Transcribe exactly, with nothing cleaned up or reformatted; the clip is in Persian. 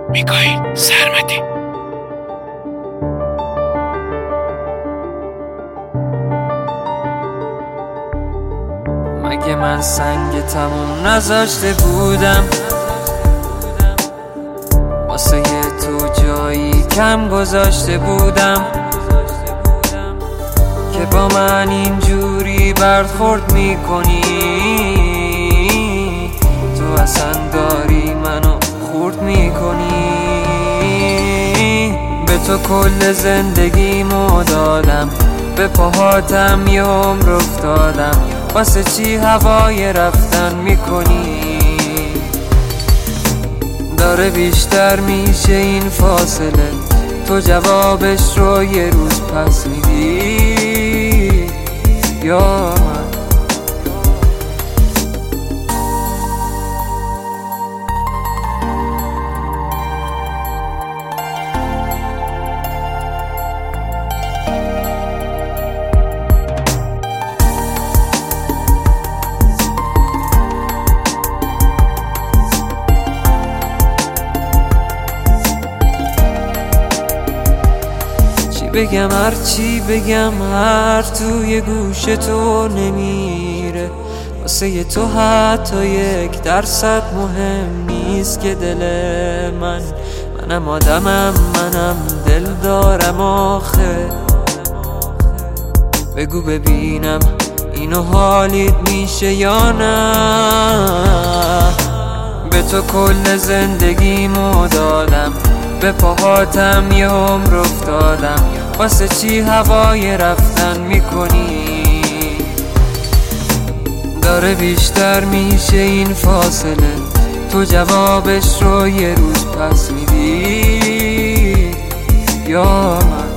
میکائیل سرمدی. مگه من سنگ تموم نذاشته بودم واسه تو جایی کم گذاشته بودم که با من اینجوری برخورد میکنی؟ تو اصلا داری منو خورد میکنی. به تو کل زندگیمو دادم، به پاهاتم یه عمر افتادم، واسه چی هوای رفتن میکنی؟ داره بیشتر میشه این فاصله، تو جوابش رو یه روز پس میدی یا من؟ بگم هر چی بگم هر توی گوش تو نمیره، واسه تو حتی یک درصد مهم نیست که دل من منم آدمم، منم دل دارم آخه. بگو ببینم اینو حالیت میشه یا نه؟ به تو کل زندگیمو دادم، به پاهاتم یه عمر افتادم، واسه چی هوای رفتن میکنی؟ داره بیشتر میشه این فاصله، تو جوابش رو یه روز پس میدی یا من؟